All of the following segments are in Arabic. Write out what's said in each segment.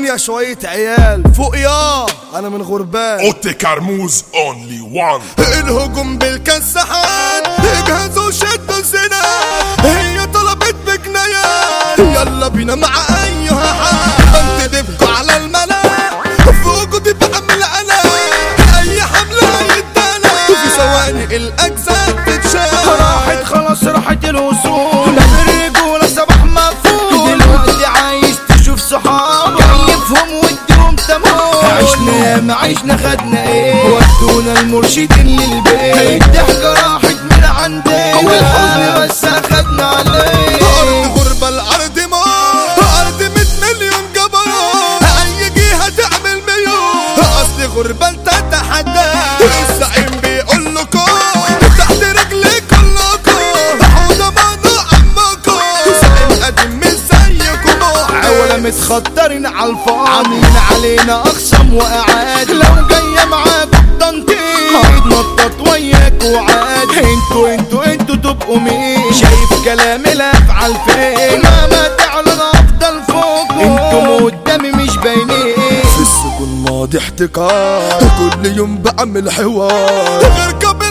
الدنيا شوية عيال فوق يا انا من غربان. اوتي كرموز اونلي وان. الهجوم بالكسحات اجهزوا شدوا الزناد، هي طلبت بجنيات يلا بينا مع ايها حال. بنتدبكوا على الملا في وجودي بعمل انا اي حملة يدانا، في ثواني الاجزاء تتشال. راحت خلاص راحت الوصول، الرجولة صباح مفهوم. دلوقتي عايز تشوف صحابك كيفهم وديهم تمام. عشنا ما عشنا خدنا ايه، ودونا المرشدين للبيت. الضحكة راحت من عندنا والحزن بس اخدنا عليه. ارض غربة الارض موت، ارض 100 مليون جبروت، اي جهة تعمل ميول. اصل غربة انت تحدى، الزعيم بيقول لكم تحت رجلي كلكم، حوضة ممنوع عمكم. زعيم قديم مش زيكم، عولا متخطرين على الفاضي، عاملين علينا اخصم واعاد. لو جاية معاكم تنطيط هيتنطط وياك وعاد. انتوا تبقوا مين؟ شايف كلام الافعال فين؟ مهما تعلن افضل فوق، انتم قدامي مش باينين. في السجون ماضي احتكار، كل يوم بعمل حوار غير قبل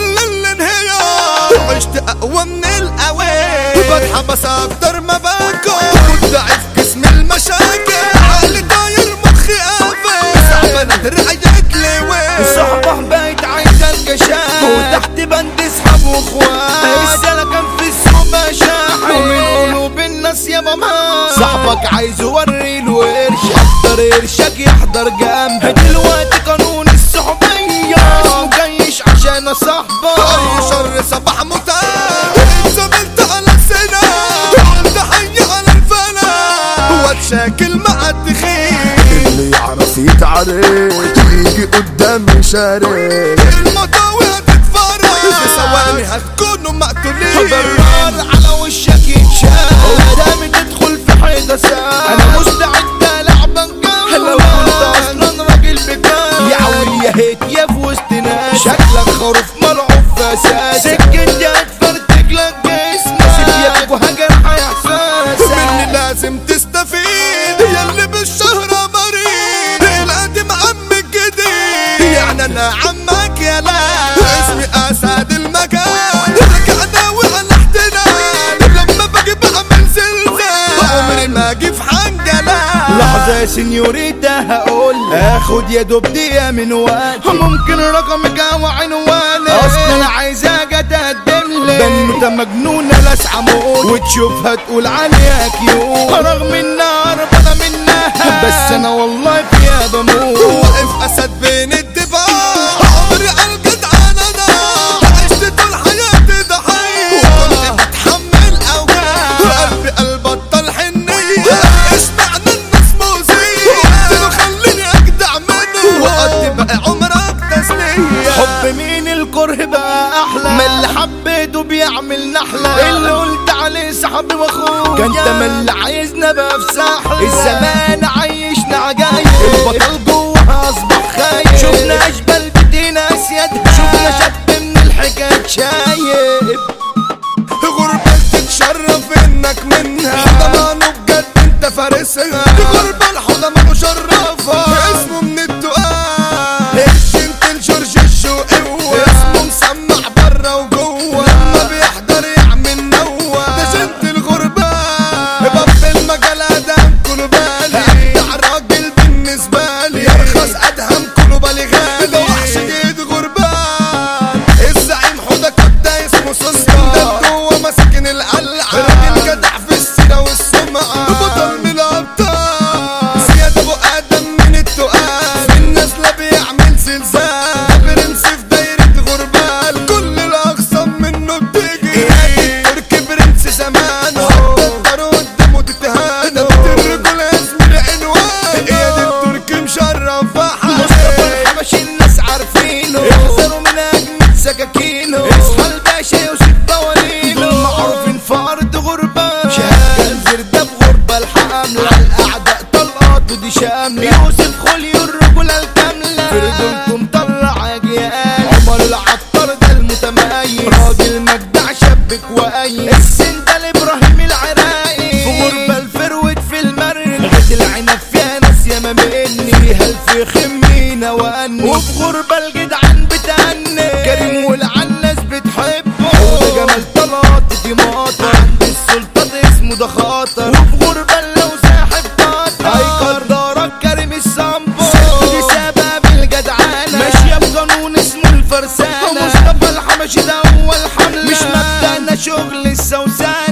الانهيار. عشت اقوى من الاوان، بتحبس اكتر ما باكل، كنت ضعيف جسم المشاكل، عقلي طاير مخي قافل، صعب ادري لي وين. الصحبة بقت عايزة الكشاف، وتحت بند اصحاب واخوات. السنة كان في السوق مشاحن، ومن قلوب الناس يا ماما. صاحبك عايز يوري له قرش، يحضر قرشك يحضر جنبك. دلوقتي قانون الصحوبية اسمه جيش عشان صاحبك. اي شر صباح متاح، اتزملت على السنة، عملت حي على الفنا، واتشاكل مع التخين. اللي يعرف يتعارك يجي قدامي شارك، المطاوي هتتفرج في ثواني هتكونوا مقتولين. ضرار على وشك يتشال، قدامي تدخل في حيطة سال. انا مستعد العبك لو كنت اصلا راجل بجد. يا عول يا هيت يا في وسط ناس، شكلك خروف ملعوب فساد. سكتي هتفرتك لك جسمك، سيبك وهجرح احساسك. مني لازم تستفيد ياللي بالشهرة مريض، القديم عمك جديد يعني انا عمك يا لا. اسمي اسد المكان، رجعنا وعلى احتلال، لما باجي بعمل زلزال، عمري ما اجي في حنجلة. لحظة يا سنيوريتا هقول اخد يا دوب دقيقة من وقتي، ممكن رقمك او عنوانك، اصلا عايزة اجي اتقدم لك. بنوتة مجنونة لاسعة موت، وتشوفها تقول عليها كيوت، رغم انها هربانة منها بس انا والله فيها بموت. واقف اسد بين الدفاع، عمري الجدع انا عشت طول حياتي ضحية، وكنت بتحمل اوجاع، قلبي قلب بطل حنية. اشمعنى الناس مؤذية، قلت له خليني اجدع منه، وقضي بقى عمرك تسلية. حب مين الكره بقى احلى من اللي حبيته بيعمل نحلة، اللي قلت عليه صاحبي واخويا كان تملي عايزنا بقى في ساحل. الزمان عايشنا عجايب، البطل جوه اصبح خايب. شفنا اشبال بدينا اسياد، شفنا شاب من الحكاية شايب. غربة تتشرف انك منها، حضمانه بجد انت فارسها. غربة الحضمة مشرفة، اسمه من التقال، الجنت الجورج الشوقي، اسمه مسمع برا وجوه، لما بيحضر يعمل نوة. ده جنت الغربة باب المجال ادهم كله بالي، ابدع راجل بالنسبة لي، يرخص ادهم كله بالي غالي. ده وحش جيد غربان، الزعيم حوده كده اسمه سلطان، ده جوه مساكن القلعة، راجل جدع في السيرة والسمعة، بطل من الابطال، زياد ابو ادم من التقال، الناس لا بيعمل زلزال، برنس في دايرة غربال، كل الاقسام منه بتيجي. تركي برنس زمانه، تقدروا قدامه تتهانوا، الرجولة اسم العنوان، اياد التركي مشرف مصطفى الحبشي الناس عارفينه، يحذروا من اجمد سكاكينه. اصحى الباشا يوسف بوالينه، معروفين في ارض غربة. شهد الزردة بغربة الحاملة، على الاعداء طلقات ودي شاملة. يوسف خليو الرجولة الكاملة، في رجولته مطلع اجيال. عمر العطار ده المتميز، راجل مجدع شبك وقايم. السندال ابراهيم العراقي، في غربة الفروت في المرج، غد العنب فيها ناس ياما يخمينا وأني وفي غربة الجدعان بتأني كريم والعناس بتحبه وده جمال طلعت دي ماطر عند السلطات اسمه ده خاطر وفي غربة لو ساحب طاطر هيقدرك كريم الصنبو دي سبب الجدعانة ماشية بقانون اسمه الفرسانة مصطفى الحمشي ده هو الحملة مش مبدأنا شغل السوسانة